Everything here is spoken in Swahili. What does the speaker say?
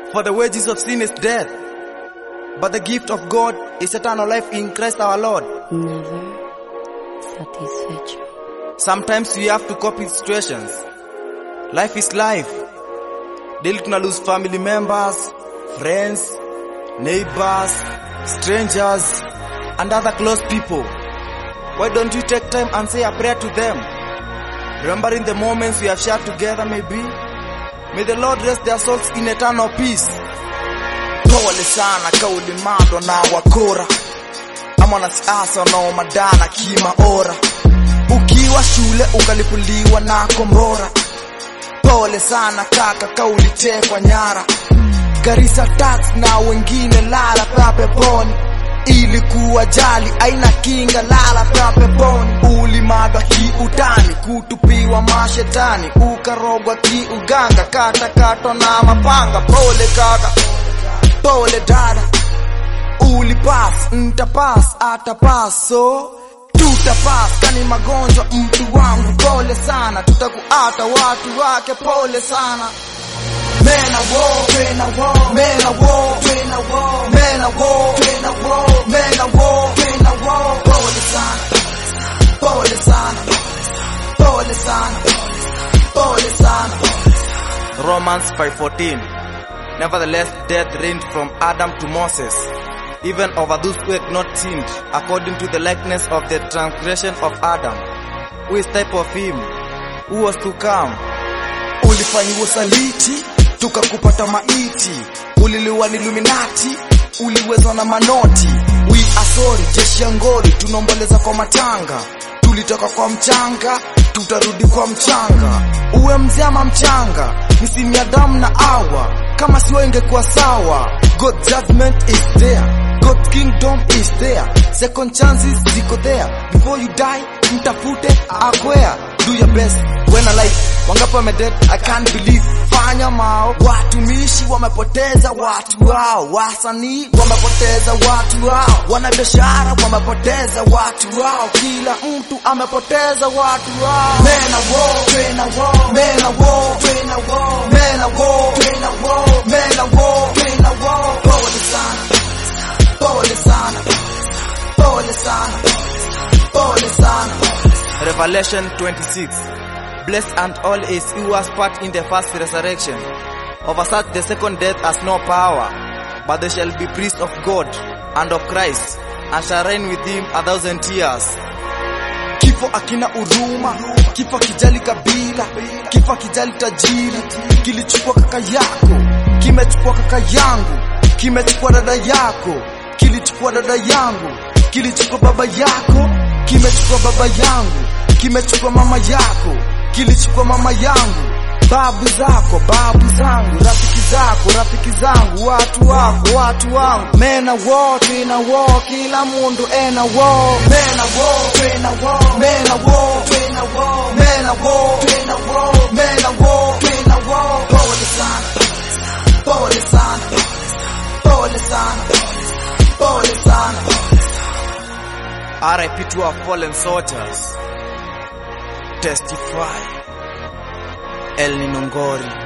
For the wages of sin is death, but the gift of God is eternal life in Christ our Lord. Never satisfaction. Sometimes we have to cope with situations. Life is life. Daily tuna lose family members, friends, neighbors, strangers, and other close people. Why don't you take time and say a prayer to them? Remembering the moments we have shared together maybe. May the Lord rest their souls in eternal peace. Pole sana kauli mado na wakora, ama wanasiasa wanaomadana kimaora. Ukiwa shule ukalipuliwa na kombora. Pole sana kaka kauli tekwa nyara. Garissa tax na wengine lala peponi. Ilikuwa jali aina kinga lala peponi. Ulimadwa kiutani kutupiwa mashetani. Ukarogwa kiuganga kata kato na mapanga. Pole kaka, pole dada. Ulipass, ntapass, atapass so tutapass. Kani magonjwa mtu wangu pole sana. Tutakuata watu wake pole sana. Mena wo, mena wo, mena wo, mena wo, mena wo, mena wo, mena wo, mena wo. Pole sana, pole sana, pole sana, pole sana. Romans 5:14. Nevertheless death reigned from Adam to Moses, even over those who had not sinned, according to the likeness of the transgression of Adam, who is type of him who was to come. Ulifanyiwa saliti, tukakupata maiti. Uliliwa ni Illuminati, uliwezwa na manoti. We are sorry, jeshi ya ngoli, tunomboleza kwa matanga. Tulitoka kwa mchanga, tutarudi kwa mchanga. Uwe mzee ama mchanga, nisimi Adam na Hawa. Kama siwa ingekuwa sawa. God's judgment is there, God's kingdom is there. Second chances ziko there. Before you die, mtafute akwea. Do your best when alive. Wangapo wamedead, I can't believe. Fanya mao, watumishi wamepoteza watu wao. Wasanii wamepoteza watu wao. Wanabiashara wamepoteza watu wao. Kila mtu amepoteza watu wao. Mena wo, mena wo, mena wo, mena wo, mena wo, mena wo, mena wo, mena wo. Pole sana, pole sana, pole sana, pole sana. Revelation 26. Blessed and all is he who has part in the first resurrection. Over such the second death has no power, but they shall be priests of God and of Christ, and shall reign with him 1,000 years. Kifo akina huruma, kifo kijali kabila, kifo kijali tajiri. Kilichukua kaka yako, kimechukua kaka yangu, kimechukua dada yako, kilichukua dada yangu, kilichukua baba yako, kimechukua baba yangu, kimechukua mama yako, kilichukua mama yangu. Babu zako, babu zangu, rafiki zako, rafiki zangu, watu wako, watu wangu. Mena wo, tina wo, kila mundu ena wo. Mena wo, tina wo, mena wo, tina wo, mena wo, tina wo, mena wo, tina wo. Pole sana, pole sana, pole sana, pole sana. RIP to our fallen soldiers. Testify. El Nino Ngori.